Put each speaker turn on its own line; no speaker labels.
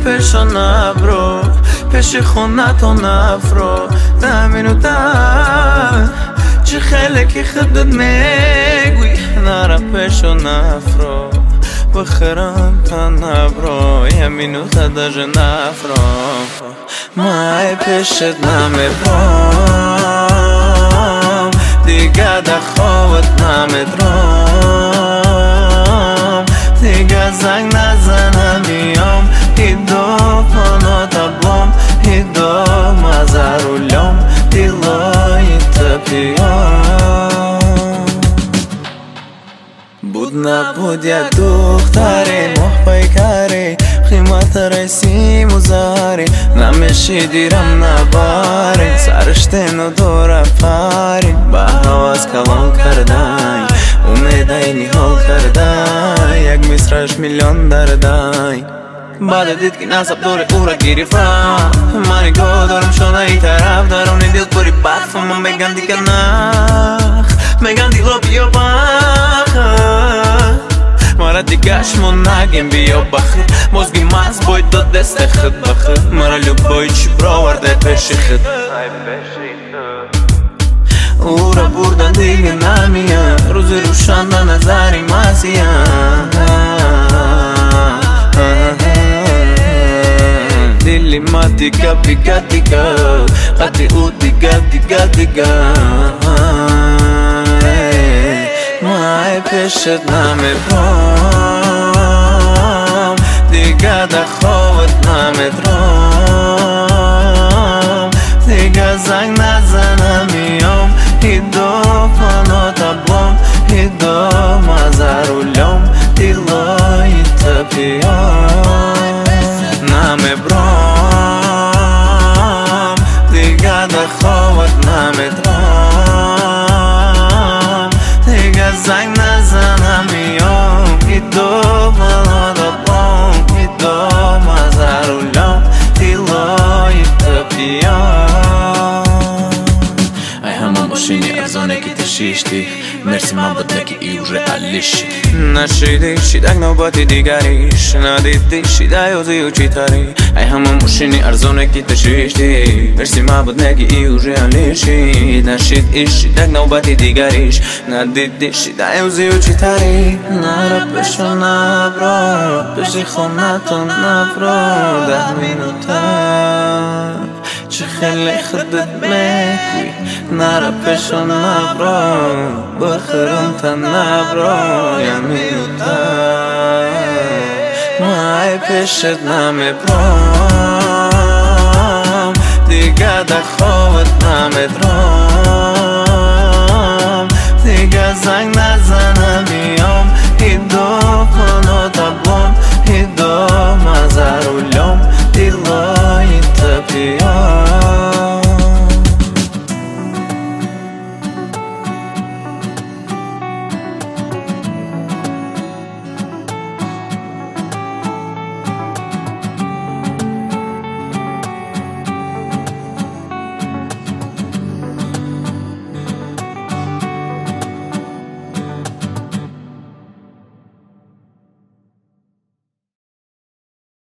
פשע נברו פשחונתו נפרו תאמינותה שחלק יחדד מגוי נערה פשע נפרו בחרמת נברו ימינותה דז'ה נפרו מאי פשט נמדרום דיגה דחוות נמדרום דיגה זג נזנה מיום הידו פונות הבלום הידו מזר ולום דילו יתפיום Будна будя духтаре мохпай каре химат раси музаре намеши дирам на баре сарштено дора паре бахавас калон кардай умедай нихол кардай як мисраш миллион дардай بعد دید که نصب دور او را گریفم من نگاه دارم شده ای طرف درون دل پری برفم من بگم دیگه نخ بگم دیگه بیا بخ مرا دیگه شمون نگیم بیا بخ مزگی مز باید داد دست خد بخ مرا لبایی چی براورده پیش خد او را بردن دیگه نمیان روز روشن به نظری مزیان دلی ما دیگه بیگه دیگه قطعی او دیگه دیگه دیگه مای پیشت نمیرم دیگه دخوت نمیرم دیگه زنگ نزنم میام هیدو پانات ابلام هیدو مزارولم دیلای تپیام نمیبرم دیگه دخوت نمیدرم دیگه زنگ نزنم میام ایدو ملادبام ایدو مزارولم دیلای تپیام ای همه ماشینی ارزانه که تشیشتی مرسی من بود نکی ای уже алиш نشیدی شیدک نوبتی دیگریش ندیدی شیده یوزی و چی تاری ای همه ماشینی ارزانه که تشیشتی مرسی من بود نکی ای уже алишی نشیدی شیدک نوبتی دیگریش ندیدی شیده یوزی و چی تاری نرا پشو نبرو پشی خونتو نبرو 10 مینوتر چه خیلی خدت مکوی نرا پشو نبرو بخرم تا نبرو یمینوتر مای پشت نمیبرم دیگه دخوت نمیدرم دیگه زنگ